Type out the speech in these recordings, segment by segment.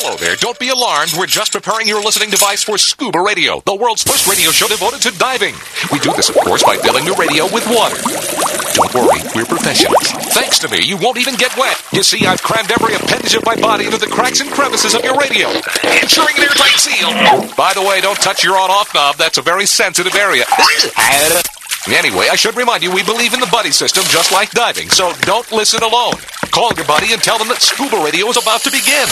Hello there. Don't be alarmed. We're just preparing your listening device for Scuba Radio, the world's first radio show devoted to diving. We do this, of course, by filling the radio with water. Don't worry, we're professionals. Thanks to me, you won't even get wet. You see, I've crammed every appendage of my body into the cracks and crevices of your radio, ensuring an airtight seal. By the way, don't touch your on-off knob. That's a very sensitive area. Anyway, I should remind you, we believe in the buddy system just like diving, so don't listen alone. Call your buddy and tell them that Scuba Radio is about to begin.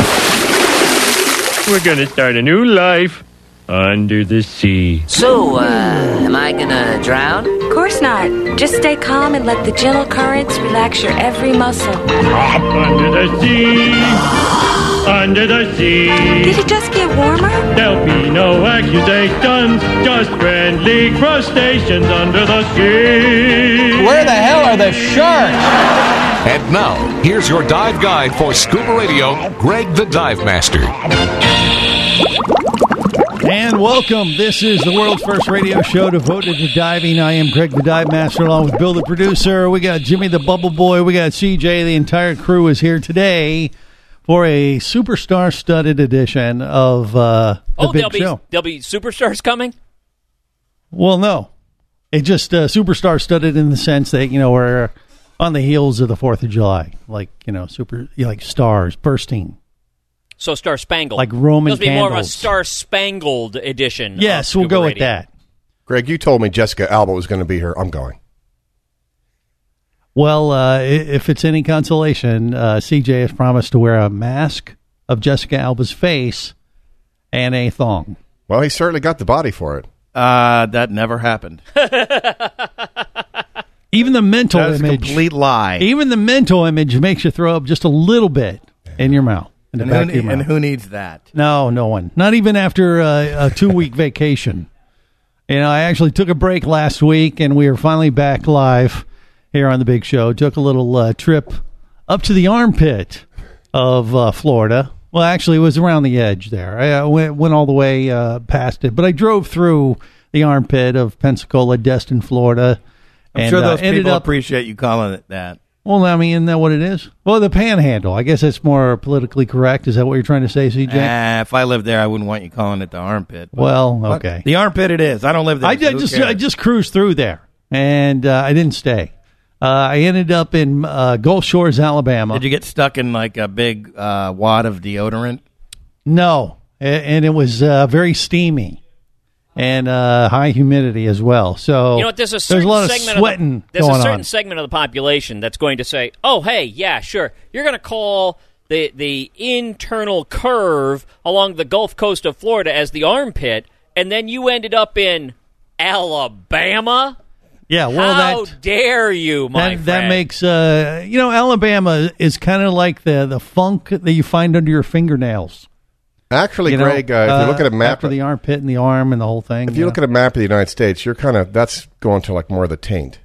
We're going to start a new life under the sea. So, am I gonna drown? Of course not. Just stay calm and let the gentle currents relax your every muscle. Under the sea, under the sea. Did it just get warmer? There'll be no accusations, just friendly crustaceans under the sea. Where the hell are the sharks? And now, here's your dive guide for Scuba Radio, Greg the Dive Master. And welcome. This is the world's first radio show devoted to diving. I am Greg the Dive Master along with Bill the producer. We got Jimmy the Bubble Boy. We got CJ. The entire crew is here today for a superstar-studded edition of the big show. There'll be superstars coming? Well, no. It just superstar-studded in the sense that, you know, we're on the heels of the 4th of July. Like, you know, like stars bursting. So Star-Spangled. Like Roman candles. It'll be more of a Star-Spangled edition. Yes, we'll go with that. Greg, you told me Jessica Alba was going to be here. I'm going. Well, if it's any consolation, CJ has promised to wear a mask of Jessica Alba's face and a thong. Well, he certainly got the body for it. That never happened. Even the mental image. That's a complete lie. Even the mental image makes you throw up just a little bit in your mouth. And who needs that? No one. Not even after a 2-week vacation. You know, I actually took a break last week, and we are finally back live here on the big show. Took a little trip up to the armpit of Florida. Well, actually, it was around the edge there. I went all the way past it, but I drove through the armpit of Pensacola, Destin, Florida. I'm sure those people appreciate you calling it that. Well, I mean, isn't that what it is? Well, the Panhandle. I guess that's more politically correct. Is that what you're trying to say, CJ? If I lived there, I wouldn't want you calling it the armpit. Well, okay. The armpit it is. I don't live there. I just cruised through there, and I didn't stay. I ended up in Gulf Shores, Alabama. Did you get stuck in like a big wad of deodorant? No, and it was very steamy. And high humidity as well. So you know what, there's a lot of sweating there's going a certain on. segment of the population that's going to say, oh, hey, yeah, sure. You're going to call the internal curve along the Gulf Coast of Florida as the armpit, and then you ended up in Alabama? Yeah, well, how dare you, my friend? That makes, Alabama is kind of like the funk that you find under your fingernails. Actually, Greg, if you look at a map after the armpit and the arm and the whole thing. If you look at a map of the United States, you're that's going to like more of the taint.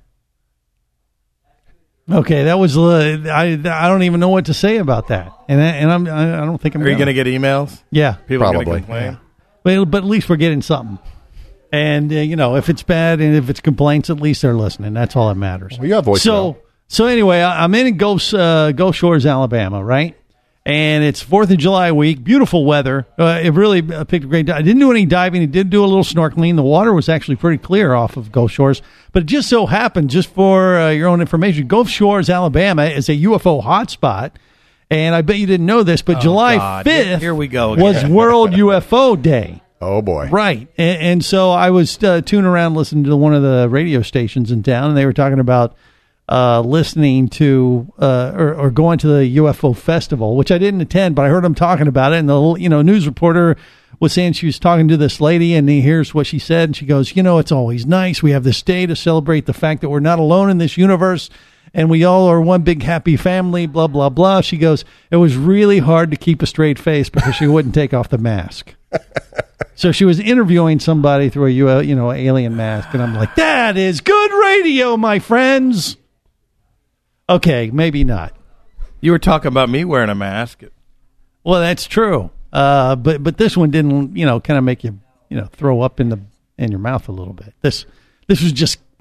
Okay, that was I don't even know what to say about that, and I don't think I'm. Are you going to get emails? Yeah, people probably. Are going to complain. Yeah. But at least we're getting something, and if it's bad and if it's complaints, at least they're listening. That's all that matters. Well, you have voicemail. So anyway, I'm in Gulf Shores, Alabama, right? And it's 4th of July week. Beautiful weather. It really picked a great. I didn't do any diving. I did do a little snorkeling. The water was actually pretty clear off of Gulf Shores. But it just so happened, just for your own information, Gulf Shores, Alabama is a UFO hotspot. And I bet you didn't know this, but July 5th Here we go again. was World UFO Day. Oh, boy. Right. And so I was tuning around listening to one of the radio stations in town, and they were talking about listening to or going to the UFO festival, which I didn't attend, but I heard them talking about it. And the news reporter was saying she was talking to this lady, and here's what she said. And she goes, it's always nice. We have this day to celebrate the fact that we're not alone in this universe, and we all are one big happy family, blah, blah, blah. She goes, it was really hard to keep a straight face because she wouldn't take off the mask. So she was interviewing somebody through a alien mask, and I'm like, that is good radio, my friends. Okay, maybe not. You were talking about me wearing a mask. Well, that's true. But this one didn't, kind of make you, throw up in your mouth a little bit. This was just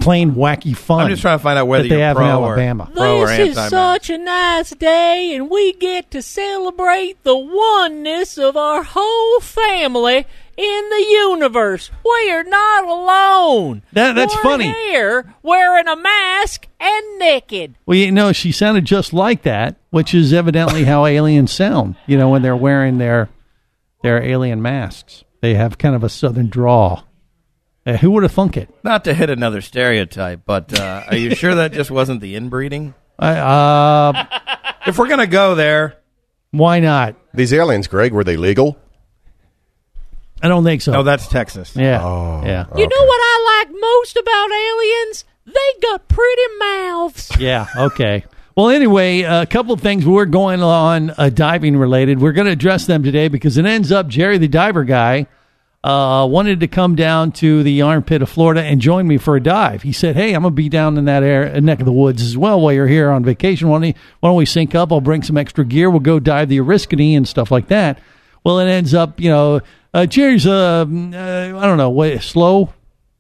plain wacky fun. I'm just trying to find out whether that they you're have pro in or Alabama. pro or This is anti-mask. such a nice day, and we get to celebrate the oneness of our whole family in the universe. We are not alone. That's We're funny. here wearing a mask and naked. Well, you know, she sounded just like that, which is evidently how aliens sound, you know, when they're wearing their alien masks. They have kind of a southern drawl. Who would have thunk it? Not to hit another stereotype, but are you sure that just wasn't the inbreeding? If we're going to go there. Why not? These aliens, Greg, were they legal? I don't think so. No, that's Texas. Yeah. Oh, yeah. You know what I like most about aliens? They got pretty mouths. Yeah, okay. Well, anyway, a couple of things we're going on diving related. We're going to address them today because it ends up Jerry the diver guy wanted to come down to the armpit of Florida and join me for a dive. He said, hey, I'm going to be down in that neck of the woods as well while you're here on vacation. Why don't we sync up? I'll bring some extra gear. We'll go dive the Oriskany and stuff like that. Well, it ends up, you know, Jerry's, I don't know, slower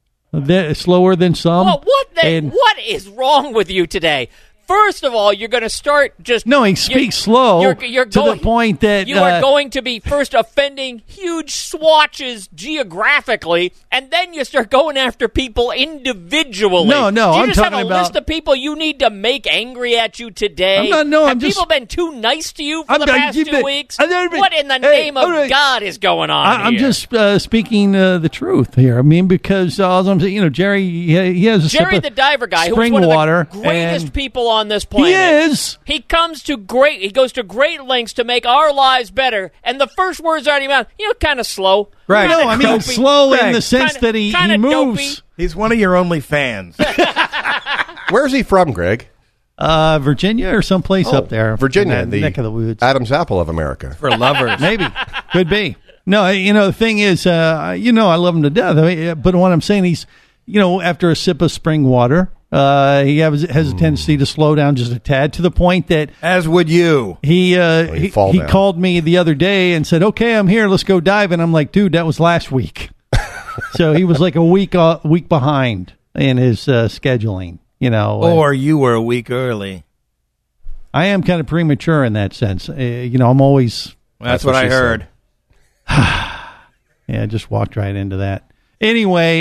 than some. Well, what is wrong with you today? First of all, you're going to start just... No, he speaks slow you're to the point that... You are going to be first offending huge swatches geographically, and then you start going after people individually. No, Do you I'm just talking have a about... list of people you need to make angry at you today? I'm Have just... people been too nice to you for the past 2 weeks? What in the name of God is going on I'm here? just speaking the truth here. I mean, because I'm saying, you know, Jerry, he has a Jerry sip the of diver guy, who's spring one of water, the greatest and people on this planet. He is. He goes to great lengths to make our lives better, and the first words out of your mouth, you know, kind of slow. Right. No, I mean, dopey. slow in Greg, the sense that he moves. Dopey. He's one of your only fans. Where's he from, Greg? Virginia or someplace up there. Virginia, in that the neck of the woods. Adam's apple of America. For lovers. Maybe. Could be. No, you know, the thing is, you know, I love him to death. I mean, but what I'm saying, he's, you know, after a sip of spring water, he has a tendency to slow down just a tad to the point that... As would you. He fall down. called me the other day and said, okay, I'm here. Let's go dive. And I'm like, dude, that was last week. So he was like a week behind in his scheduling, you know. Or you were a week early. I am kind of premature in that sense. You know, I'm always... That's what I she heard. said. Yeah, I just walked right into that. Anyway,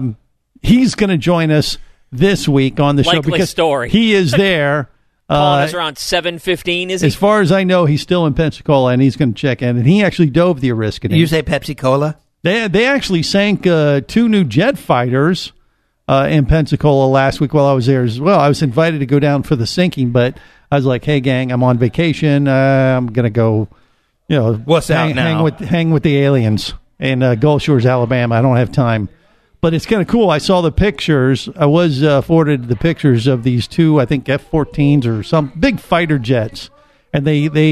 he's going to join us this week on the show Likely because story. he is there. Calling us around 7:15, is he? As far as I know, he's still in Pensacola, and he's going to check in. And he actually dove the Oriskany. Did you say Pepsi-Cola? They actually sank 2 new jet fighters in Pensacola last week while I was there as well. I was invited to go down for the sinking, but I was like, hey, gang, I'm on vacation. I'm going to go, you know, hang with the aliens in Gulf Shores, Alabama. I don't have time. But it's kind of cool. I saw the pictures. I was forwarded the pictures of these 2, I think, F-14s or some big fighter jets. And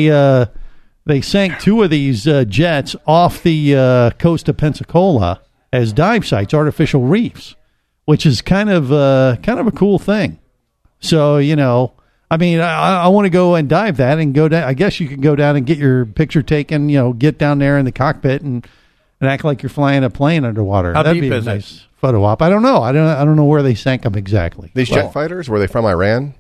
they sank 2 of these jets off the coast of Pensacola as dive sites, artificial reefs, which is kind of a cool thing. So, you know, I mean, I want to go and dive that and go down. I guess you can go down and get your picture taken, you know, get down there in the cockpit and act like you're flying a plane underwater. How That'd deep be a is nice it? photo op. I don't know. I don't know where they sank them exactly. These jet fighters, were they from Iran?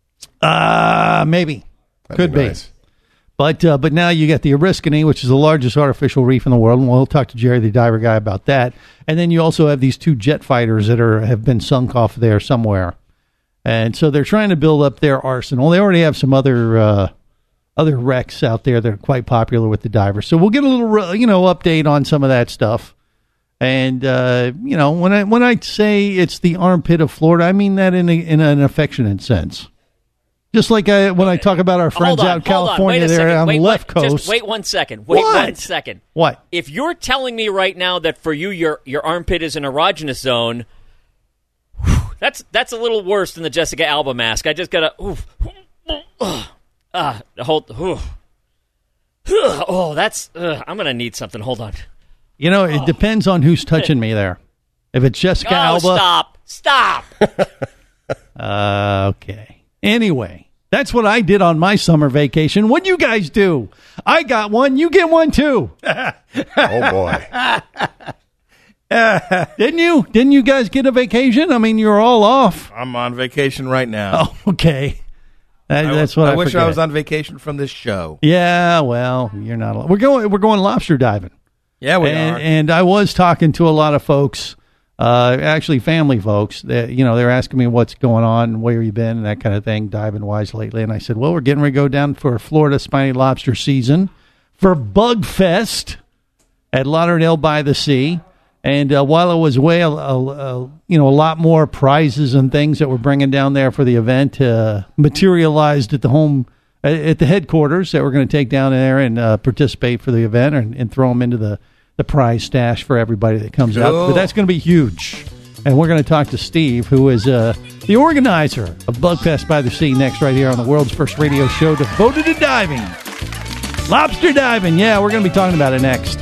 Maybe. That'd Could be. nice. But now you got the Oriskany, which is the largest artificial reef in the world, and we'll talk to Jerry the diver guy about that. And then you also have these 2 jet fighters that have been sunk off there somewhere. And so they're trying to build up their arsenal. They already have some other wrecks out there that are quite popular with the divers. So we'll get a little, you know, update on some of that stuff. And you know, when I say it's the armpit of Florida, I mean that in an affectionate sense. Just like when I talk about our friends out in California, they're on the left coast. Just wait 1 second. Wait 1 second. What? If you're telling me right now that for you your armpit is an erogenous zone, that's a little worse than the Jessica Alba mask. I just gotta hold. Oh, that's. I'm gonna need something. Hold on. You know, it depends on who's touching me there. If it's Jessica Alba, stop. Okay. Anyway, that's what I did on my summer vacation. What'd you guys do? I got one. You get one too. Oh boy. Didn't you? Didn't you guys get a vacation? I mean, you're all off. I'm on vacation right now. Oh, okay. That's what I wish forget. I was on vacation from this show. Yeah, well, you're not. We're going lobster diving. Yeah, we are. And I was talking to a lot of folks, actually family folks, that, they're asking me what's going on, where you been, and that kind of thing, diving wise lately. And I said, well, we're getting ready to go down for Florida Spiny Lobster season for Bug Fest at Lauderdale by the Sea. And while I was away, a lot more prizes and things that we're bringing down there for the event materialized at the headquarters that we're going to take down there and participate for the event and throw them into the prize stash for everybody that comes out. But that's going to be huge. And we're going to talk to Steve, who is the organizer of Bugfest by the Sea, next right here on the world's first radio show devoted to diving. Lobster diving. Yeah, we're going to be talking about it next.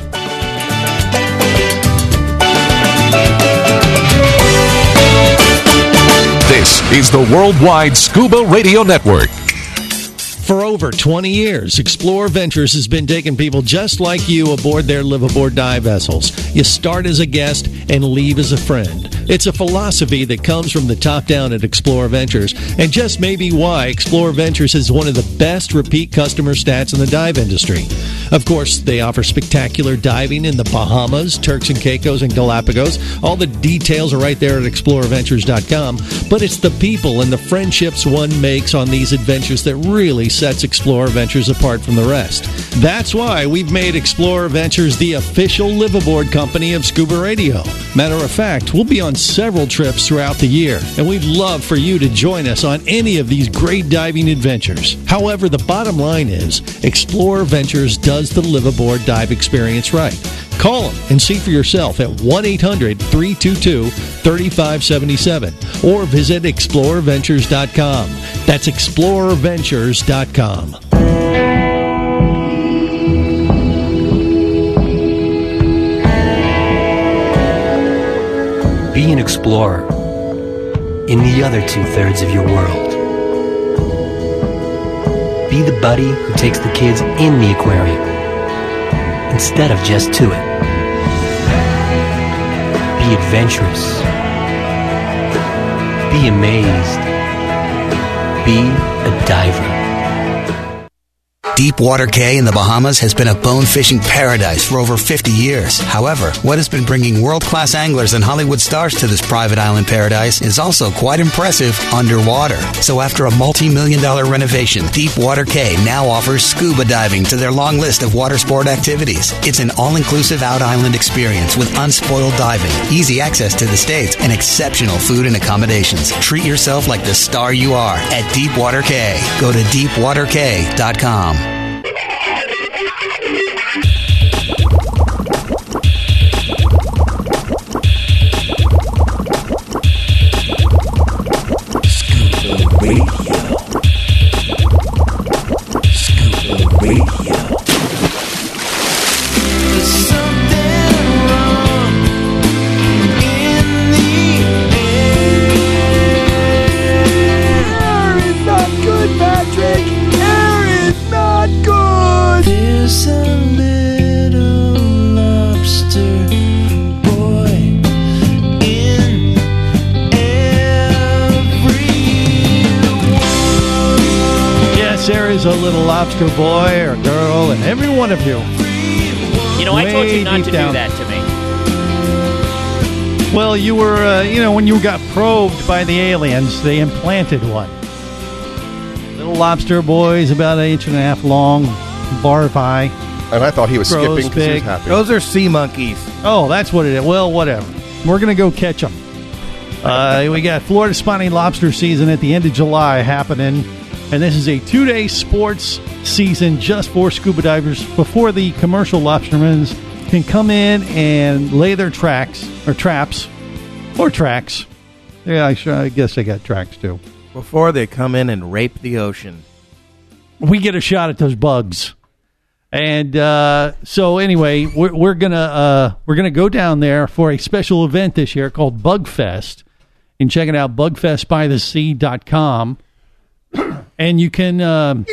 This is the Worldwide Scuba Radio Network. For over 20 years, Explore Ventures has been taking people just like you aboard their live-aboard dive vessels. You start as a guest and leave as a friend. It's a philosophy that comes from the top down at Explore Ventures, and just maybe why Explore Ventures is one of the best repeat customer stats in the dive industry. Of course, they offer spectacular diving in the Bahamas, Turks and Caicos, and Galapagos. All the details are right there at exploreventures.com, but it's the people and the friendships one makes on these adventures that really sets Explorer Ventures apart from the rest. That's why we've made Explorer Ventures the official live-aboard company of Scuba Radio. Matter of fact, we'll be on several trips throughout the year, and we'd love for you to join us on any of these great diving adventures. However, the bottom line is, Explorer Ventures does the live-aboard dive experience right. Call them and see for yourself at 1-800-322-3577 or visit explorerventures.com. That's explorerventures.com. Be an explorer in the other two-thirds of your world. Be the buddy who takes the kids in the aquarium instead of just to it. Be adventurous. Be amazed. Be a diver. Deepwater Cay in the Bahamas has been a bone fishing paradise for over 50 years. However, what has been bringing world-class anglers and Hollywood stars to this private island paradise is also quite impressive underwater. So after a multi-million-dollar renovation, Deepwater Cay now offers scuba diving to their long list of water sport activities. It's an all-inclusive out-island experience with unspoiled diving, easy access to the States, and exceptional food and accommodations. Treat yourself like the star you are at Deepwater Cay. Go to deepwatercay.com. A little lobster boy or girl, and every one of you. I told you not to do that to me. Well, you were, when you got probed by the aliens, they implanted one. Little lobster boy is about 1.5 inches long, larvae. And I thought he was skipping because he was happy. Those are sea monkeys. Oh, that's what it is. Well, whatever. We're going to go catch them. We got Florida Spiny Lobster season at the end of July happening. And this is a 2-day sports season just for scuba divers before the commercial lobstermen can come in and lay their traps. Yeah, I guess they got tracks too. Before they come in and rape the ocean. We get a shot at those bugs. And so anyway, we're gonna go down there for a special event this year called Bugfest. You can check it out, bugfestbythesea.com. And you can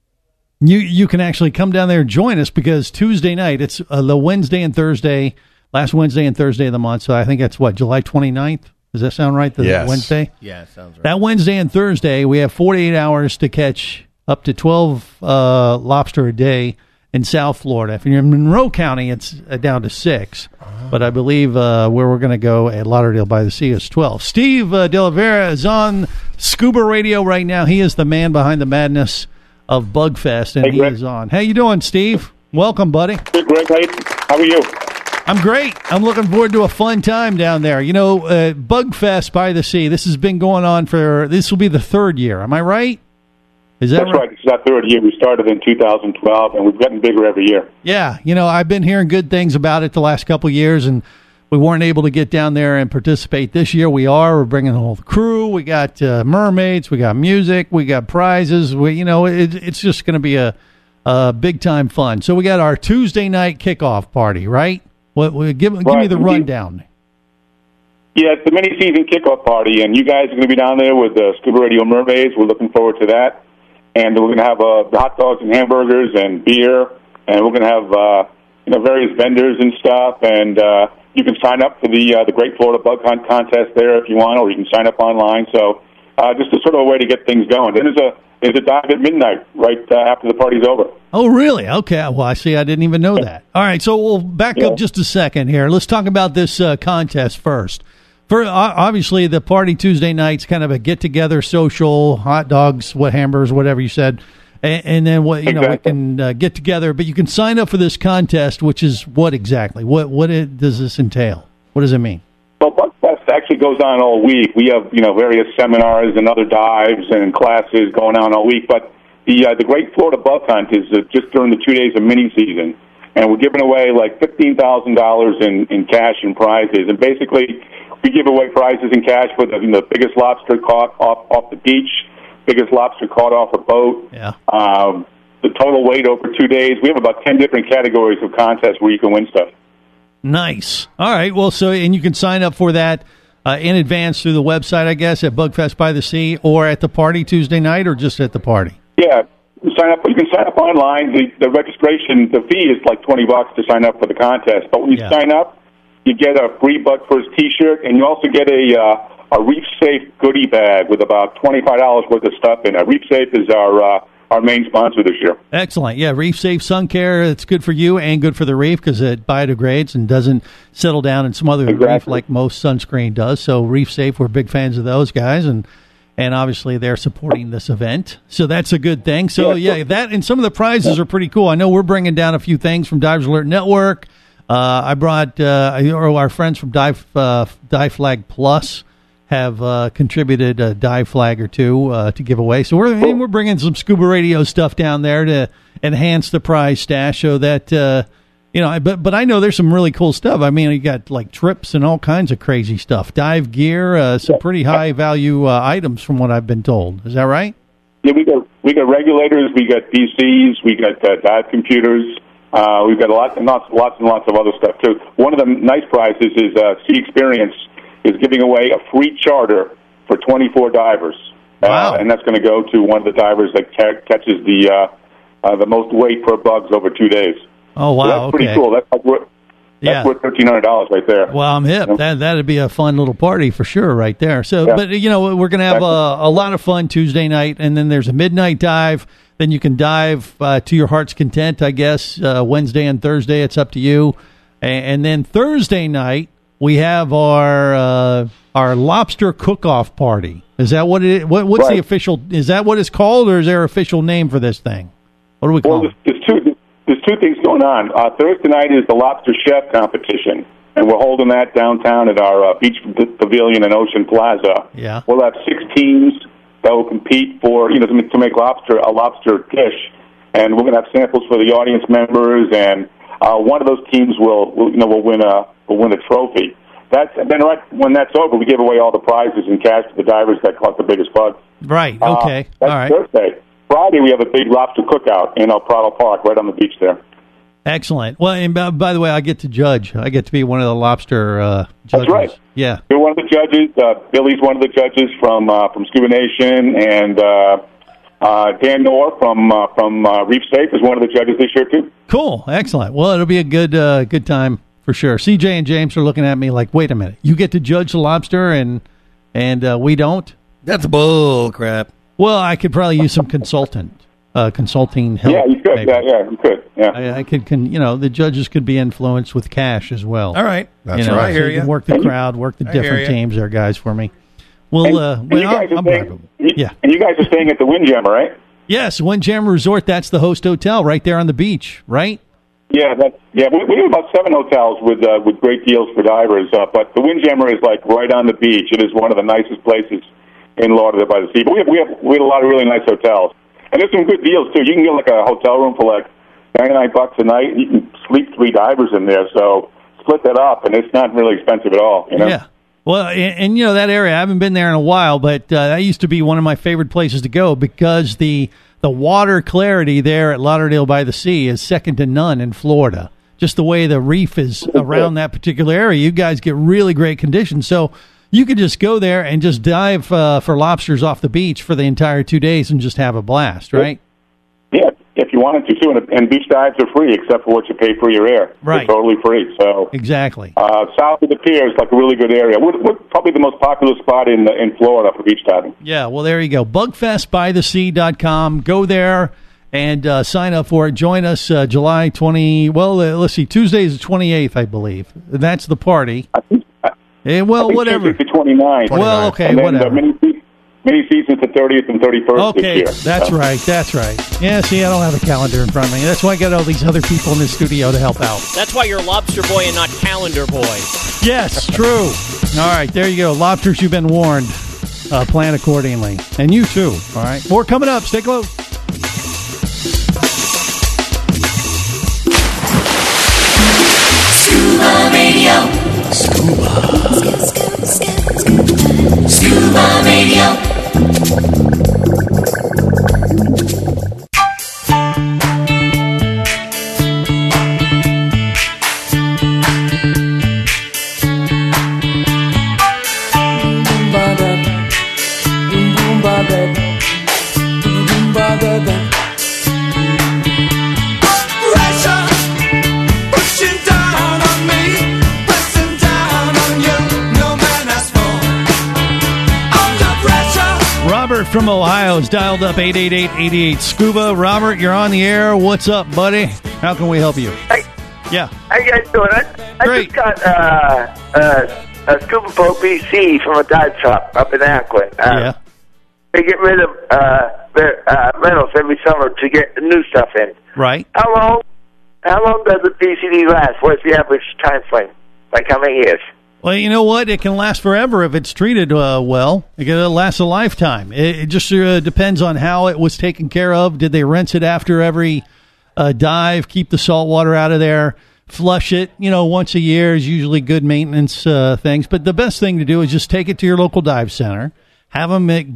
you can actually come down there and join us because Tuesday night, it's the Wednesday and Thursday, last Wednesday and Thursday of the month. So I think that's what, July 29th? Does that sound right? Yes. Wednesday? Yeah, sounds right. That Wednesday and Thursday, we have 48 hours to catch up to 12 lobster a day in South Florida. If you're in Monroe County, it's down to 6. But I believe where we're going to go at Lauderdale by the Sea is 12. Steve De La Vera is on Scuba Radio right now. He is the man behind the madness of Bugfest, and he is on. How you doing, Steve? Welcome, buddy. Good, Greg. How are you? I'm great. I'm looking forward to a fun time down there. You know, Bugfest by the Sea, this has been going on this will be the 3rd year. Am I right? That's right. This is our 3rd year. We started in 2012, and we've gotten bigger every year. Yeah. You know, I've been hearing good things about it the last couple of years, and we weren't able to get down there and participate. This year we are. We're bringing the whole crew. We got mermaids. We got music. We got prizes. It's just going to be a big-time fun. So we got our Tuesday night kickoff party, right? Give me the rundown. Yeah, it's the mini-season kickoff party, and you guys are going to be down there with the Scuba Radio Mermaids. We're looking forward to that. And we're going to have hot dogs and hamburgers and beer, and we're going to have various vendors and stuff. And you can sign up for the Great Florida Bug Hunt contest there if you want, or you can sign up online. So just a sort of a way to get things going. Then there's a dive at midnight right after the party's over. Oh, really? Okay. Well, I see. I didn't even know that. All right. So we'll back up just a second here. Let's talk about this contest first. Obviously, the party Tuesday night's kind of a get-together, social, hot dogs, hamburgers, whatever you said, and then we can get together. But you can sign up for this contest, which is what exactly? What does this entail? What does it mean? Well, Bugfest actually goes on all week. We have various seminars and other dives and classes going on all week. But the Great Florida Bug Hunt is just during the 2 days of mini season, and we're giving away like $15,000 in cash and prizes, and basically. We give away prizes in cash for the biggest lobster caught off the beach, biggest lobster caught off a boat. Yeah. The total weight over 2 days. We have about 10 different categories of contests where you can win stuff. Nice. All right. Well, and you can sign up for that in advance through the website, I guess, at Bugfest by the Sea, or at the party Tuesday night, or just at the party. Yeah. You can sign up online. The registration, the fee is like $20 to sign up for the contest. But when you sign up, you get a free Bug First T-shirt, and you also get a Reef Safe goodie bag with about $25 worth of stuff in it. Reef Safe is our main sponsor this year. Excellent. Yeah, Reef Safe Sun Care, it's good for you and good for the reef because it biodegrades and doesn't settle down and smother the reef like most sunscreen does. So Reef Safe, we're big fans of those guys, and obviously they're supporting this event. So that's a good thing. So, that and some of the prizes are pretty cool. I know we're bringing down a few things from Divers Alert Network. I brought our friends from Dive Flag Plus have contributed a dive flag or two to give away. So we're bringing some Scuba Radio stuff down there to enhance the prize stash, so that But I know there's some really cool stuff. I mean, you got like trips and all kinds of crazy stuff, dive gear, some pretty high value items from what I've been told. Is that right? Yeah, we got regulators, we got DCs, we got dive computers. We've got lots and lots of other stuff, too. One of the nice prizes is Sea Experience is giving away a free charter for 24 divers. Wow. And that's going to go to one of the divers that catches the most weight per bugs over 2 days. Oh, wow. So that's pretty cool. That's worth $1,300 right there. Well, I'm hip. That'd be a fun little party for sure right there. So, But, we're going to have a lot of fun Tuesday night, and then there's a midnight dive. Then you can dive to your heart's content, I guess, Wednesday and Thursday. It's up to you. And then Thursday night, we have our lobster cook-off party. Is that what it is? What's the official? Is that what it's called, or is there an official name for this thing? What do we call it? There's two things going on. Thursday night is the Lobster Chef competition, and we're holding that downtown at our Beach Pavilion in Ocean Plaza. Yeah. We'll have 6 teams that will compete for, to make a lobster dish, and we're going to have samples for the audience members, and one of those teams will win a trophy. And then right when that's over, we give away all the prizes and cash to the divers that caught the biggest bugs. Right. Okay. That's all right. Thursday. Friday, we have a big lobster cookout in El Prado Park, right on the beach there. Excellent. Well, and by the way, I get to judge. I get to be one of the lobster judges. That's right. Yeah. You're one of the judges. Billy's one of the judges from Scuba Nation, and Dan Knorr from Reef Safe is one of the judges this year too. Cool. Excellent. Well, it'll be a good time for sure. CJ and James are looking at me like, wait a minute, you get to judge the lobster and we don't? That's bull crap. Well, I could probably use some consulting help. Yeah, you could. maybe. Yeah, you could. Yeah. I could, the judges could be influenced with cash as well. All right. That's right. I hear you. Can work the crowd, work the different teams there, guys, for me. Well, and you guys are staying, yeah. And you guys are staying at the Windjammer, right? Yes, Windjammer Resort. That's the host hotel right there on the beach, right? Yeah, we have about 7 hotels with great deals for divers. But the Windjammer is like right on the beach. It is one of the nicest places in Lauderdale by the sea. But we have a lot of really nice hotels, and there's some good deals too. You can get like a hotel room for like $99 a night. You can sleep 3 divers in there. So split that up, and it's not really expensive at all. You know? Yeah. Well, and that area, I haven't been there in a while, but that used to be one of my favorite places to go because the water clarity there at Lauderdale by the Sea is second to none in Florida. Just the way the reef is around that particular area, you guys get really great conditions. So you could just go there and just dive for lobsters off the beach for the entire 2 days and just have a blast, right? Yeah, if you wanted to, too. And beach dives are free except for what you pay for your air. Right. They're totally free. So exactly. South of the pier is like a really good area. We're probably the most popular spot in Florida for beach diving. Yeah, well, there you go. Bugfestbythesea.com. Go there and sign up for it. Join us July 20. Well, let's see. Tuesday is the 28th, I believe. That's the party. Whatever. Tuesday's the 29th. Well, okay, and then whatever. Mini season's the 30th and 31st this year. That's right. That's right. Yeah, see, I don't have a calendar in front of me. That's why I got all these other people in the studio to help out. That's why you're Lobster Boy and not Calendar Boy. Yes, true. All right, there you go. Lobsters, you've been warned. Plan accordingly. And you, too. All right. More coming up. Stay close. Scuba Radio. Scuba Radio. From Ohio is dialed up 888-88-SCUBA. Robert, you're on the air. What's up, buddy? How can we help you? Hey. Yeah. How you guys doing? I just got a Scuba Pro BC from a dive shop up in Akron. Yeah. They get rid of their rentals every summer to get new stuff in. Right. How long does the BCD last? What's the average time frame? Like how many years? Well, you know what? It can last forever if it's treated well. It can last a lifetime. It just depends on how it was taken care of. Did they rinse it after every dive, keep the salt water out of there, flush it? Once a year is usually good maintenance things. But the best thing to do is just take it to your local dive center, have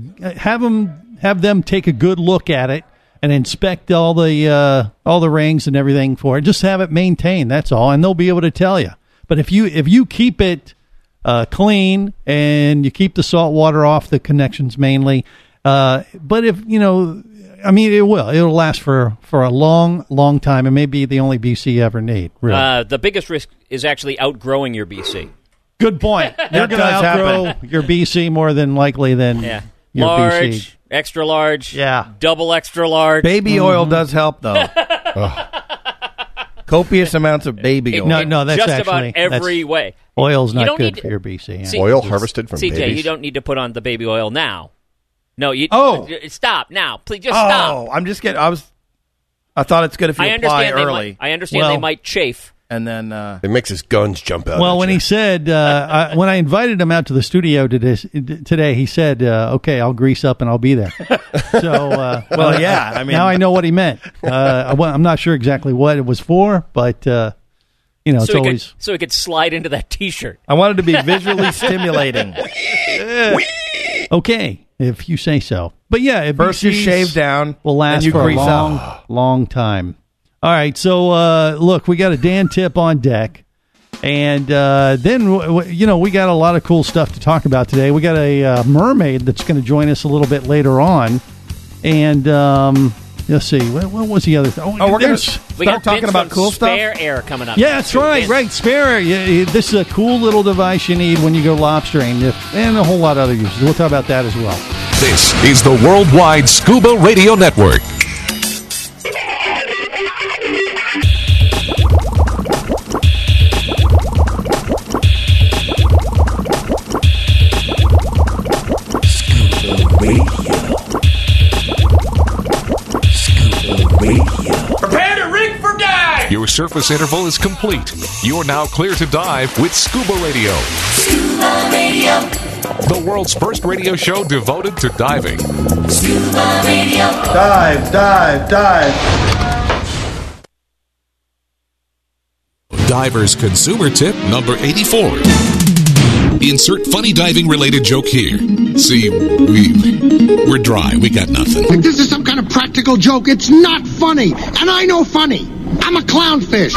them take a good look at it and inspect all the rings and everything for it. Just have it maintained. That's all, and they'll be able to tell you. But if you keep it clean and you keep the salt water off the connections mainly, but if it'll last for a long time. It may be the only BC you ever need. Really, the biggest risk is actually outgrowing your BC. Good point. You're going to outgrow your BC more than likely than your large, BC. Extra large, yeah, double extra large. Baby oil does help though. Copious amounts of baby oil. No, that's just actually, about every way. Oil's not good for your BC. See, oil harvested from CJ, babies? you don't need to put on the baby oil now. No, you. Stop now, please. Just stop. Oh, I'm just kidding. I thought it's good if you apply early. I understand they might chafe. And then it makes his guns jump out. Well, when he said when I invited him out to the studio today, he said, "Okay, I'll grease up and I'll be there." So, well, yeah. I mean, now I know what he meant. I'm not sure exactly what it was for, but it's always so he could slide into that T-shirt. I wanted to be visually stimulating. Okay, if you say so. But yeah, if first you shave down, will last you for a long time. All right, so look, we got a Dan tip on deck, and then we got a lot of cool stuff to talk about today. We got a mermaid that's going to join us a little bit later on, and Let's see. What was the other thing? Oh, we're going to We start got talking Vince about from cool stuff? Spare Air coming up. Yeah, that's right. Vince. Right, Spare. Yeah, this is a cool little device you need when you go lobstering, and a whole lot of other uses. We'll talk about that as well. This is the Worldwide Scuba Radio Network. Prepare to rig for dive! Your surface interval is complete. You're now clear to dive with Scuba Radio. Scuba Radio. The world's first radio show devoted to diving. Scuba Radio. Dive, dive, dive. Diver's consumer tip number 84. Insert funny diving related joke here. See, we're dry. We got nothing. Like this is some kind of practical joke. It's not funny. And I know funny. I'm a clownfish.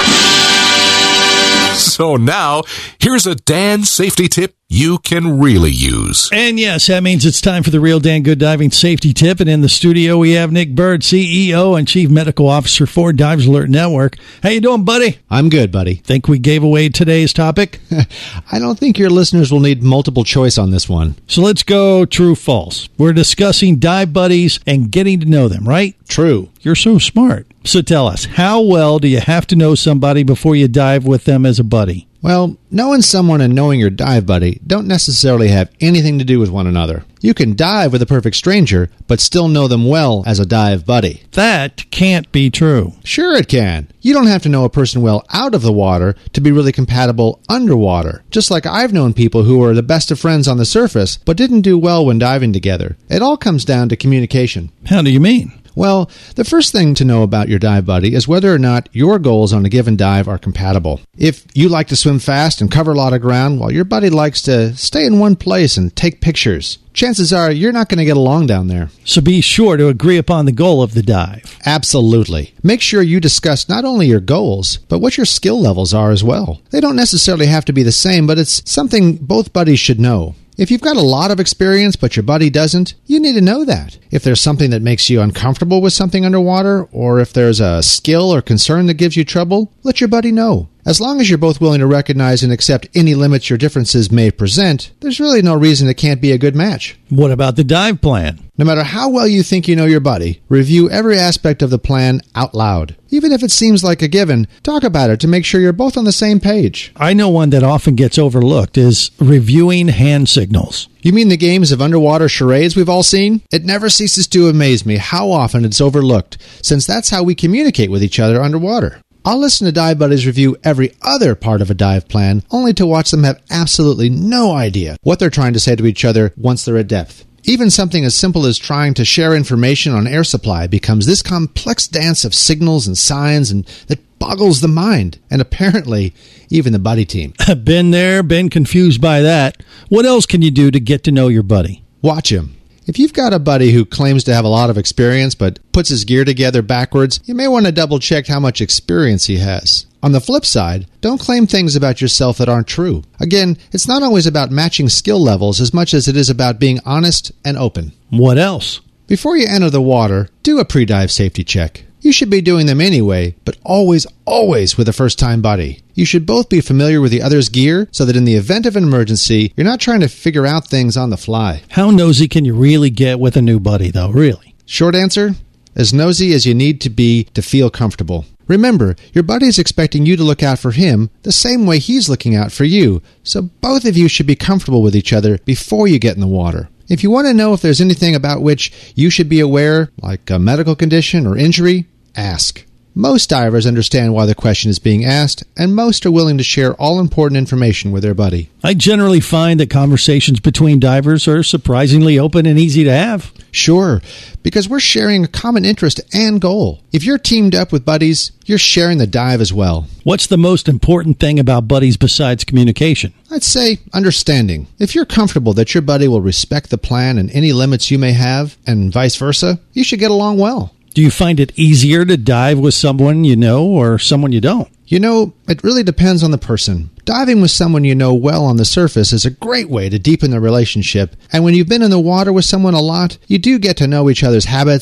So now, here's a Dan safety tip you can really use. And yes, that means it's time for the Real Dan Good Diving Safety Tip. And in the studio, we have Nick Bird, CEO and Chief Medical Officer for Dives Alert Network. How you doing, buddy? I'm good, buddy. Think we gave away today's topic? I don't think your listeners will need multiple choice on this one. So let's go true, false. We're discussing dive buddies and getting to know them, right? True. You're so smart. So tell us, how well do you have to know somebody before you dive with them as a buddy? Well, knowing someone and knowing your dive buddy don't necessarily have anything to do with one another. You can dive with a perfect stranger, but still know them well as a dive buddy. That can't be true. Sure it can. You don't have to know a person well out of the water to be really compatible underwater. Just like I've known people who were the best of friends on the surface, but didn't do well when diving together. It all comes down to communication. How do you mean? Well, the first thing to know about your dive buddy is whether or not your goals on a given dive are compatible. If you like to swim fast and cover a lot of ground while your buddy likes to stay in one place and take pictures, chances are you're not going to get along down there. So be sure to agree upon the goal of the dive. Absolutely. Make sure you discuss not only your goals, but what your skill levels are as well. They don't necessarily have to be the same, but it's something both buddies should know. If you've got a lot of experience but your buddy doesn't, you need to know that. If there's something that makes you uncomfortable with something underwater, or if there's a skill or concern that gives you trouble, let your buddy know. As long as you're both willing to recognize and accept any limits your differences may present, there's really no reason it can't be a good match. What about the dive plan? No matter how well you think you know your buddy, review every aspect of the plan out loud. Even if it seems like a given, talk about it to make sure you're both on the same page. I know one that often gets overlooked is reviewing hand signals. You mean the games of underwater charades we've all seen? It never ceases to amaze me how often it's overlooked, since that's how we communicate with each other underwater. I'll listen to dive buddies review every other part of a dive plan, only to watch them have absolutely no idea what they're trying to say to each other once they're at depth. Even something as simple as trying to share information on air supply becomes this complex dance of signals and signs and that boggles the mind, and apparently even the buddy team. Been there, been confused by that. What else can you do to get to know your buddy? Watch him. If you've got a buddy who claims to have a lot of experience but puts his gear together backwards, you may want to double check how much experience he has. On the flip side, don't claim things about yourself that aren't true. Again, it's not always about matching skill levels as much as it is about being honest and open. What else? Before you enter the water, do a pre-dive safety check. You should be doing them anyway, but always with a first-time buddy. You should both be familiar with the other's gear so that in the event of an emergency, you're not trying to figure out things on the fly. How nosy can you really get with a new buddy, though, really? Short answer, as nosy as you need to be to feel comfortable. Remember, your buddy is expecting you to look out for him the same way he's looking out for you, so both of you should be comfortable with each other before you get in the water. If you want to know if there's anything about which you should be aware, like a medical condition or injury, ask. Most divers understand why the question is being asked, and most are willing to share all important information with their buddy. I generally find that conversations between divers are surprisingly open and easy to have. Sure, because we're sharing a common interest and goal. If you're teamed up with buddies, you're sharing the dive as well. What's the most important thing about buddies besides communication? I'd say understanding. If you're comfortable that your buddy will respect the plan and any limits you may have, and vice versa, you should get along well. Do you find it easier to dive with someone you know or someone you don't? You know, it really depends on the person. Diving with someone you know well on the surface is a great way to deepen the relationship, and when you've been in the water with someone a lot, you do get to know each other's habits,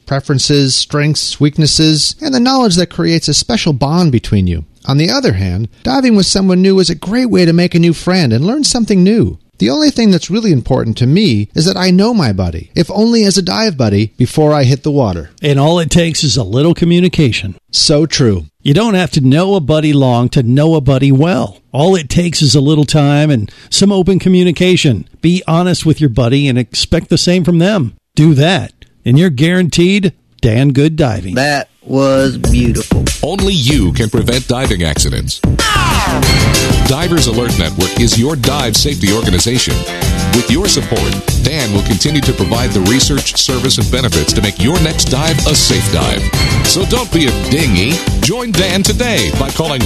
preferences, strengths, weaknesses, and the knowledge that creates a special bond between you. On the other hand, diving with someone new is a great way to make a new friend and learn something new. The only thing that's really important to me is that I know my buddy, if only as a dive buddy, before I hit the water. And all it takes is a little communication. So true. You don't have to know a buddy long to know a buddy well. All it takes is a little time and some open communication. Be honest with your buddy and expect the same from them. Do that, and you're guaranteed damn good diving. That was beautiful. Only you can prevent diving accidents. Divers Alert Network is your dive safety organization. With your support, Dan will continue to provide the research, service, and benefits to make your next dive a safe dive. So don't be a dinghy. Join Dan today by calling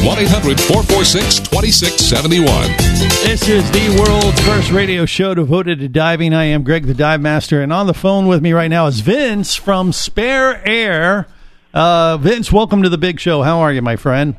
1-800-446-2671. This is the world's first radio show devoted to diving. I am Greg the Dive Master, and on the phone with me right now is Vince from Spare Air. Vince, welcome to the big show. How are you, my friend?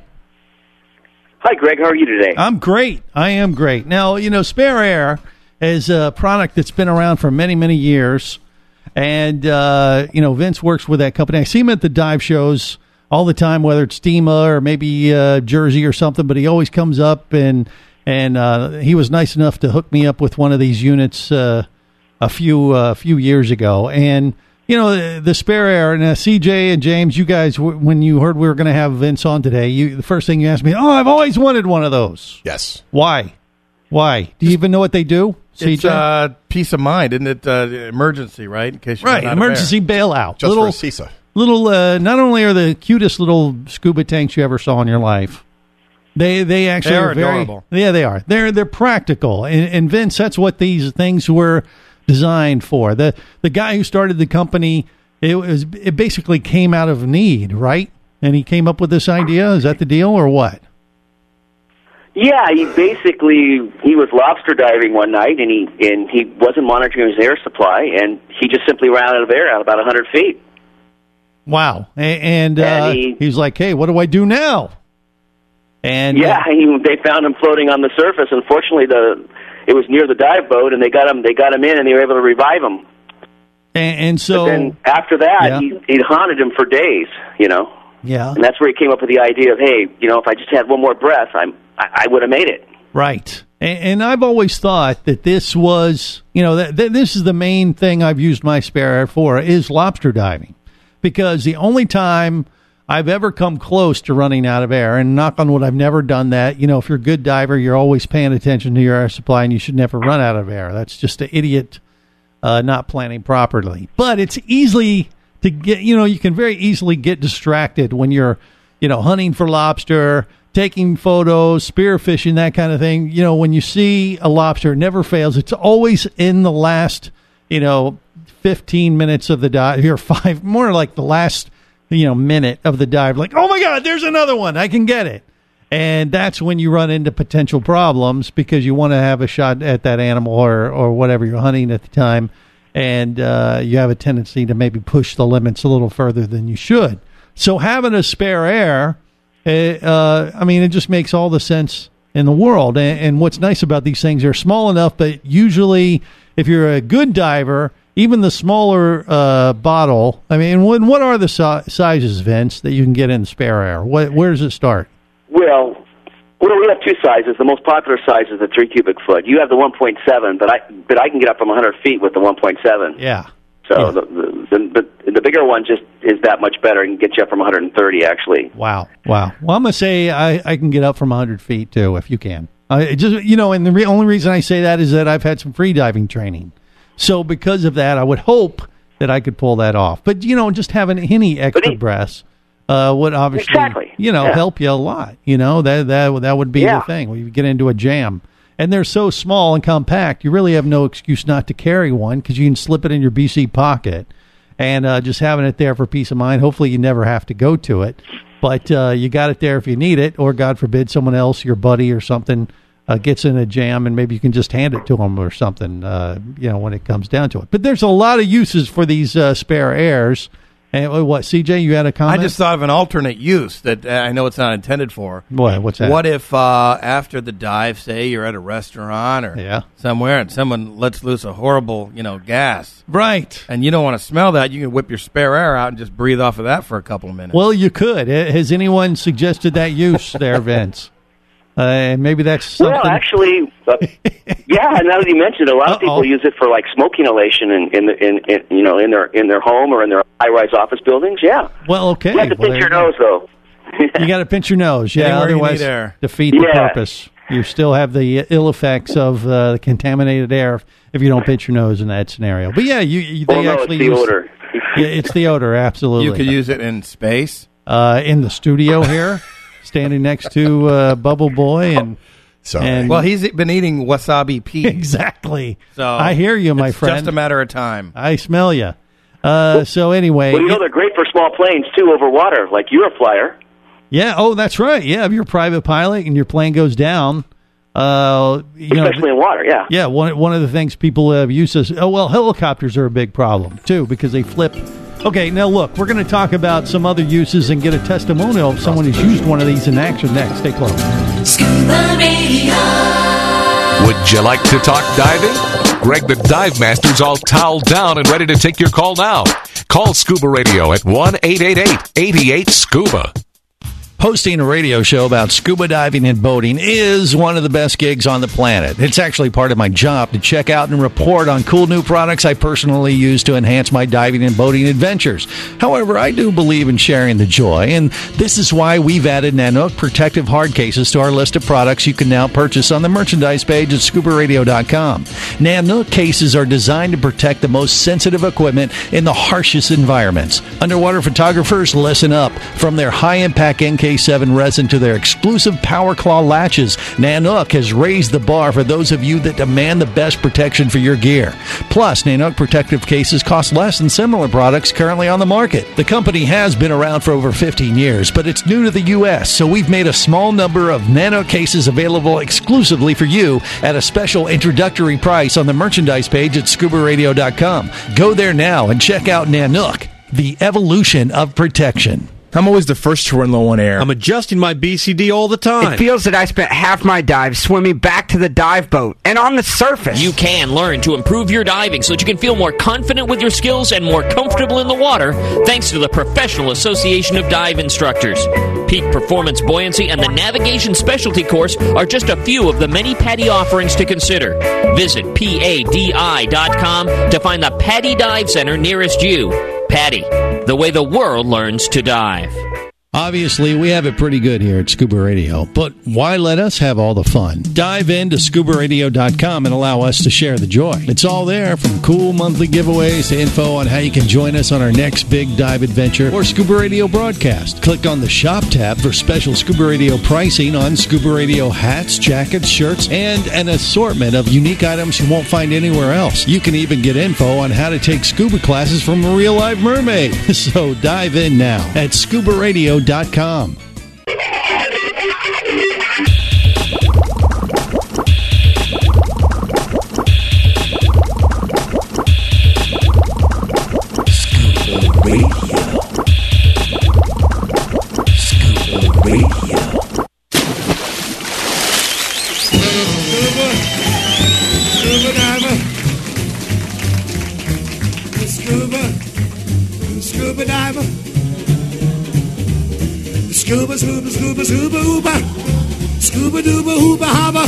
Hi, Greg. How are you today? I'm great. I am great. Now, Spare Air is a product that's been around for many, many years. And, Vince works with that company. I see him at the dive shows all the time, whether it's STEMA or maybe Jersey or something. But he always comes up, and he was nice enough to hook me up with one of these units a few years ago. And the Spare Air, and CJ and James, you guys, when you heard we were going to have Vince on today, the first thing you asked me, I've always wanted one of those. Yes. Why? Do you even know what they do, CJ? It's peace of mind, isn't it? Emergency, right? In case you right, emergency bailout. Just for a CISA. Not only are the cutest little scuba tanks you ever saw in your life, they actually are very adorable. Yeah, they are. They're practical, and Vince, that's what these things were designed for. The guy who started the company, it basically came out of need, right? And he came up with this idea. Is that the deal, or what? Yeah, he was lobster diving one night, and he wasn't monitoring his air supply, and he just simply ran out of air at about 100 feet. Wow! And he's like, "Hey, what do I do now?" And they found him floating on the surface. Unfortunately, it was near the dive boat, and they got him in, and they were able to revive him. And so but then after that, he haunted him for days. Yeah. And that's where he came up with the idea of, hey, if I just had one more breath, I would have made it. Right. And I've always thought that this was, this is the main thing I've used my Spare Air for, is lobster diving. Because the only time I've ever come close to running out of air, and knock on wood, I've never done that. If you're a good diver, you're always paying attention to your air supply, and you should never run out of air. That's just an idiot not planning properly. But it's easily to get, you can very easily get distracted when you're, hunting for lobster, taking photos, spearfishing, that kind of thing. When you see a lobster, it never fails. It's always in the last, 15 minutes of the dive, or more like the last, minute of the dive. Like, oh my God, there's another one. I can get it. And that's when you run into potential problems because you want to have a shot at that animal or whatever you're hunting at the time. And you have a tendency to maybe push the limits a little further than you should. So having a Spare Air, it just makes all the sense in the world. And what's nice about these things, they're small enough, but usually if you're a good diver, even the smaller bottle, what are the sizes, Vince, that you can get in Spare Air? Where does it start? Well, we have two sizes. The most popular size is the 3 cubic foot. You have the 1.7, but I can get up from 100 feet with the 1.7. Yeah. So the bigger one just is that much better and can get you up from 130, actually. Wow. Well, I'm going to say I can get up from 100 feet, too, if you can. And the only reason I say that is that I've had some free diving training. So because of that, I would hope that I could pull that off. But, just having any extra breaths would obviously, help you a lot. That would be the thing. When you get into a jam. And they're so small and compact, you really have no excuse not to carry one because you can slip it in your BC pocket. And just having it there for peace of mind, hopefully you never have to go to it. But you got it there if you need it, or God forbid someone else, your buddy or something, gets in a jam, and maybe you can just hand it to them or something, when it comes down to it. But there's a lot of uses for these Spare Airs, And what, CJ, you had a comment? I just thought of an alternate use that I know it's not intended for. What's that? What if after the dive, say you're at a restaurant or somewhere, and someone lets loose a horrible, gas, right? And you don't want to smell that. You can whip your spare air out and just breathe off of that for a couple of minutes. Well, you could. Has anyone suggested that use there, Vince? Maybe that's something. Well, actually, now that you mentioned, a lot of people use it for like smoke inhalation in their home or in their high-rise office buildings. Yeah. Well, okay. You have to pinch your nose, though. You got to pinch your nose, yeah. Anywhere Otherwise, defeat the purpose. You still have the ill effects of the contaminated air if you don't pinch your nose in that scenario. But yeah, they actually it's the odor. Yeah, it's the odor. Absolutely. You could use it in space, in the studio here. Standing next to Bubble Boy and well, he's been eating wasabi peas. Exactly. So I hear you, my friend. Just a matter of time. I smell you. So anyway, well, they're great for small planes too over water. Like you're a flyer. Yeah. Oh, that's right. Yeah, if you're a private pilot and your plane goes down, especially in water. Yeah. Yeah. One of the things people have used is helicopters are a big problem too because they flip. Okay, now look, we're going to talk about some other uses and get a testimonial of someone who's used one of these in action next. Stay close. Scuba Radio. Would you like to talk diving? Greg the Dive Master's all toweled down and ready to take your call now. Call Scuba Radio at 1-888-88-SCUBA. Hosting a radio show about scuba diving and boating is one of the best gigs on the planet. It's actually part of my job to check out and report on cool new products I personally use to enhance my diving and boating adventures. However, I do believe in sharing the joy, and this is why we've added Nanook protective hard cases to our list of products you can now purchase on the merchandise page at ScubaRadio.com. Nanook cases are designed to protect the most sensitive equipment in the harshest environments. Underwater photographers, listen up. From their high-impact NK7 resin to their exclusive Power Claw latches, Nanook has raised the bar for those of you that demand the best protection for your gear. Plus, Nanook protective cases cost less than similar products currently on the market. The company has been around for over 15 years, but it's new to the U.S., so we've made a small number of Nanook cases available exclusively for you at a special introductory price on the merchandise page at ScubaRadio.com. Go there now and check out Nanook, the evolution of protection. I'm always the first to run low on air. I'm adjusting my BCD all the time. It feels that I spent half my dive swimming back to the dive boat and on the surface. You can learn to improve your diving so that you can feel more confident with your skills and more comfortable in the water thanks to the Professional Association of Dive Instructors. Peak Performance Buoyancy and the Navigation Specialty Course are just a few of the many PADI offerings to consider. Visit PADI.com to find the PADI Dive Center nearest you. PADI, the way the world learns to dive. Obviously, we have it pretty good here at Scuba Radio, but why let us have all the fun? Dive into ScubaRadio.com and allow us to share the joy. It's all there, from cool monthly giveaways to info on how you can join us on our next big dive adventure or Scuba Radio broadcast. Click on the Shop tab for special Scuba Radio pricing on Scuba Radio hats, jackets, shirts, and an assortment of unique items you won't find anywhere else. You can even get info on how to take scuba classes from a real live mermaid. So dive in now at ScubaRadio.com. Scuba diver. Scuba, scuba, scuba, scuba, ooba. Scuba, dooba, hooba, haba.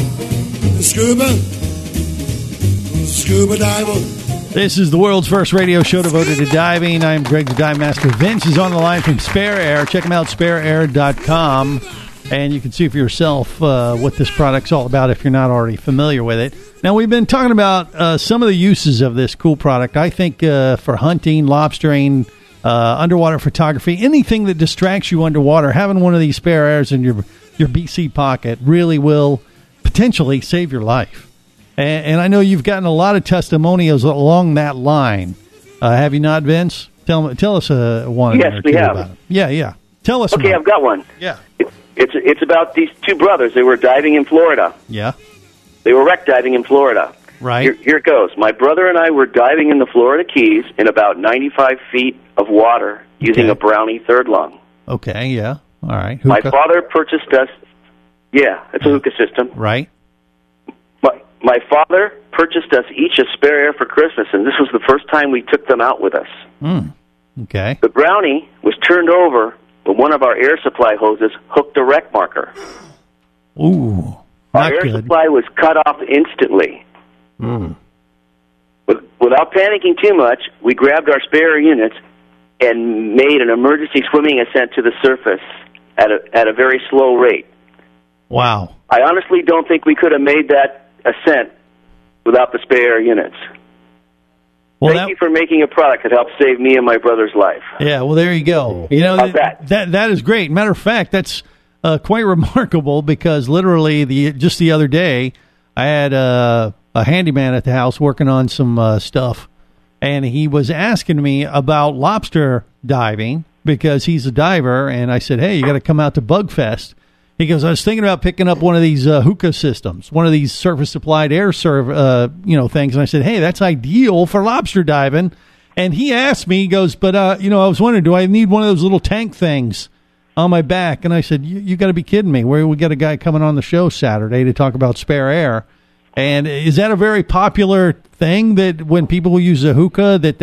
Scuba diver. This is the world's first radio show devoted to diving. I am Greg the Dive Master. Vince is on the line from Spare Air. Check him out, spareair.com. And you can see for yourself what this product's all about if you're not already familiar with it. Now, we've been talking about some of the uses of this cool product. I think for hunting, lobstering, underwater photography, anything that distracts you underwater, having one of these Spare Airs in your BC pocket really will potentially save your life. And I know you've gotten a lot of testimonials along that line. Have you not, Vince? Tell us one. Yes, we have. About it. Yeah. Tell us. Okay, I've got one. Yeah. It's about these two brothers. They were diving in Florida. Yeah. They were wreck diving in Florida. Right. Here it goes. My brother and I were diving in the Florida Keys in about 95 feet of water using a Brownie third lung. Okay, yeah. All right. My father purchased us... Yeah, it's a hookah system. Right. My father purchased us each a spare air for Christmas, and this was the first time we took them out with us. Okay. The Brownie was turned over when one of our air supply hoses hooked a wreck marker. Ooh, our air supply was cut off instantly. Without panicking too much, we grabbed our spare units and made an emergency swimming ascent to the surface at a very slow rate. Wow. I honestly don't think we could have made that ascent without the spare units. Well, Thank you for making a product that helped save me and my brother's life. Yeah, well, there you go. You know, that is great. Matter of fact, that's quite remarkable because literally just the other day, I had a handyman at the house working on some stuff, and he was asking me about lobster diving because he's a diver, and I said, hey, you got to come out to Bugfest. He goes, I was thinking about picking up one of these hookah systems, one of these surface-supplied air things. And I said, hey, that's ideal for lobster diving. And he asked me, he goes, but, I was wondering, do I need one of those little tank things on my back? And I said, you got to be kidding me. We got a guy coming on the show Saturday to talk about spare air. And is that a very popular thing that when people use a hookah that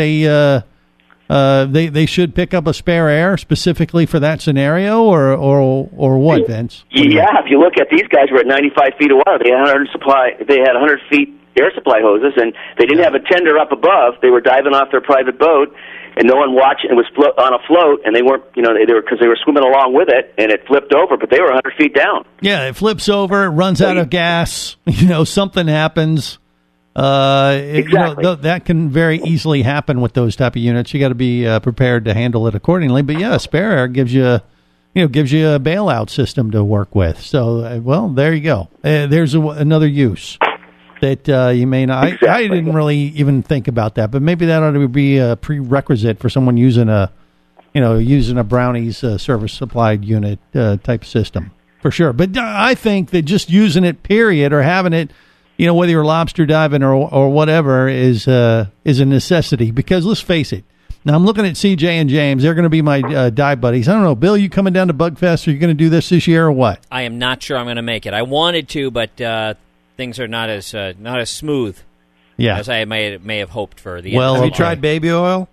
they should pick up a spare air specifically for that scenario, or what, Vince? Yeah, if you look at these guys, were at 95 feet of water. They had 100 feet air supply hoses, and they didn't have a tender up above. They were diving off their private boat, and no one watched. It was on a float, and they weren't, because they were swimming along with it, and it flipped over, but they were 100 feet down. Yeah, it flips over, it runs out of gas. Something happens. Exactly. That can very easily happen with those type of units. You got to be prepared to handle it accordingly. But yeah, spare air gives you a bailout system to work with. So, well, there you go. There's another use that you may not. Exactly. I didn't really even think about that, but maybe that ought to be a prerequisite for someone using a Brownie's service supplied unit type system for sure. But I think that just using it, period, or having it, whether you're lobster diving or whatever, is a necessity. Because let's face it, now I'm looking at CJ and James. They're going to be my dive buddies. I don't know, Bill, you coming down to Bugfest? Are you going to do this year or what? I am not sure I'm going to make it. I wanted to, but things are not as smooth as I may have hoped for. Have you tried baby oil?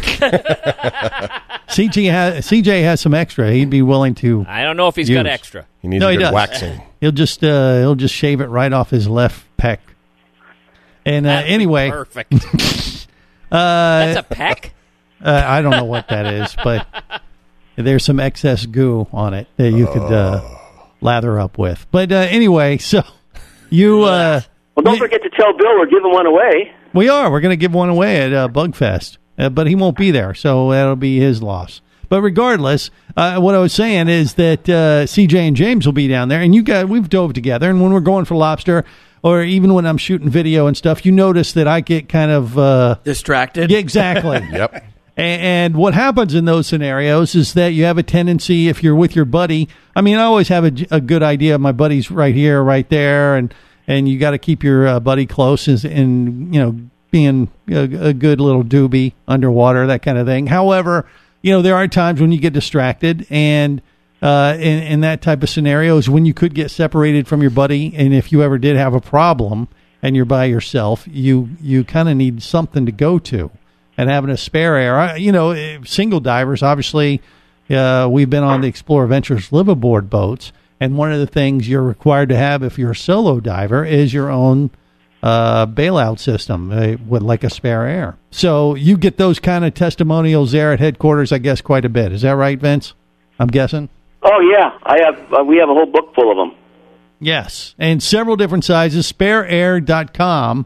CJ has some extra. He'd be willing to. I don't know if he's got extra. He needs good waxing. He'll just shave it right off his left pec. And anyway, perfect. That's a pec. I don't know what that is, but there's some excess goo on it that you could lather up with. But anyway, so you. Well, don't forget to tell Bill we're giving one away. We are. We're going to give one away at Bugfest. But he won't be there, so that'll be his loss. But regardless, what I was saying is that CJ and James will be down there, and we've dove together, and when we're going for lobster, or even when I'm shooting video and stuff, you notice that I get kind of... distracted? Yeah, exactly. Yep. And what happens in those scenarios is that you have a tendency, if you're with your buddy... I mean, I always have a good idea of my buddy's right here, right there, and you got to keep your buddy close and being a good little doobie underwater, that kind of thing. However, there are times when you get distracted, and in that type of scenario is when you could get separated from your buddy, and if you ever did have a problem and you're by yourself, you kind of need something to go to, and having a spare air. Single divers, obviously, we've been on the Explorer Ventures liveaboard boats, and one of the things you're required to have if you're a solo diver is your own bailout system with like a spare air. So you get those kind of testimonials there at headquarters, I guess, quite a bit. Is that right, Vince? I'm guessing. Oh yeah, we have a whole book full of them. Yes, and several different sizes. SpareAir.com.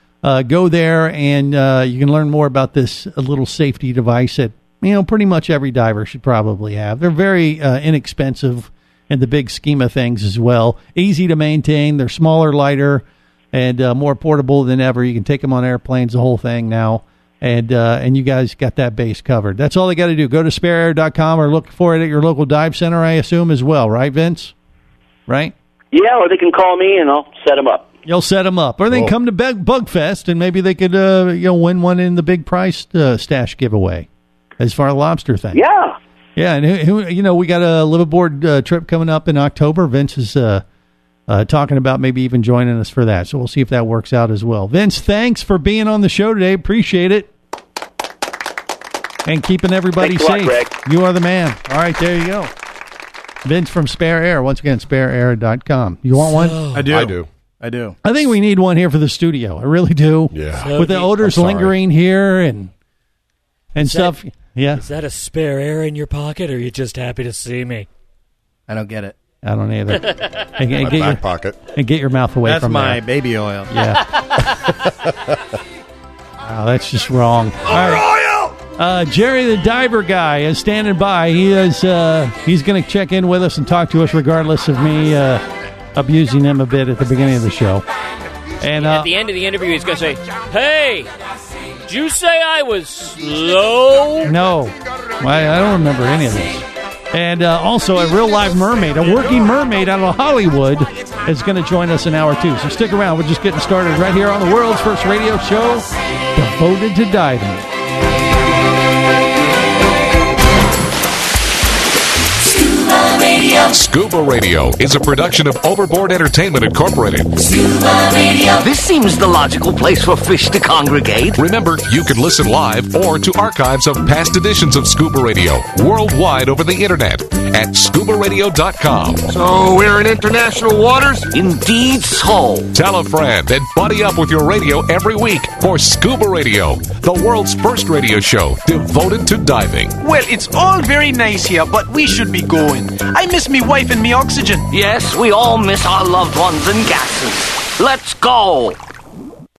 Go there and you can learn more about this little safety device that pretty much every diver should probably have. They're very inexpensive in the big scheme of things as well. Easy to maintain. They're smaller, lighter, and more portable than ever. You can take them on airplanes, the whole thing now, and you guys got that base covered. That's all they got to do. Go to SpareAir.com or look for it at your local dive center, I assume, as well. Right, Vince? Right? Yeah, or they can call me, and I'll set them up. You'll set them up. Or they can come to Bugfest, and maybe they could win one in the big prize stash giveaway. as far as lobster thing. Yeah. Yeah, and who we got a liveaboard trip coming up in October. Vince is talking about maybe even joining us for that. So we'll see if that works out as well. Vince, thanks for being on the show today. Appreciate it. And keeping everybody safe. Greg. You are the man. All right, there you go. Vince from Spare Air. Once again, spareair.com. You want one? I do. I think we need one here for the studio. I really do. Yeah. With the odors lingering here and stuff. Yeah. Is that a spare air in your pocket, or are you just happy to see me? I don't get it. I don't either. And My back pocket. And get your mouth away from That's my there. baby oil. Yeah. Wow, that's just wrong. All right. Jerry the Diver Guy is standing by. He is he's going to check in with us and talk to us regardless of me abusing him a bit at the beginning of the show. And at the end of the interview, he's going to say, "Hey, did you say I was slow?" No, I don't remember any of this. And also a real live mermaid, a working mermaid out of Hollywood, is going to join us in hour 2. So stick around. We're just getting started right here on the world's first radio show devoted to diving. Scuba Radio is a production of Overboard Entertainment Incorporated. Scuba Radio. This seems the logical place for fish to congregate. Remember, you can listen live or to archives of past editions of Scuba Radio worldwide over the internet at scubaradio.com. So we're in international waters? Indeed so. Tell a friend and buddy up with your radio every week for Scuba Radio, the world's first radio show devoted to diving. Well, it's all very nice here, but we should be going. I miss me wife and me oxygen. Yes, we all miss our loved ones and gases. Let's go.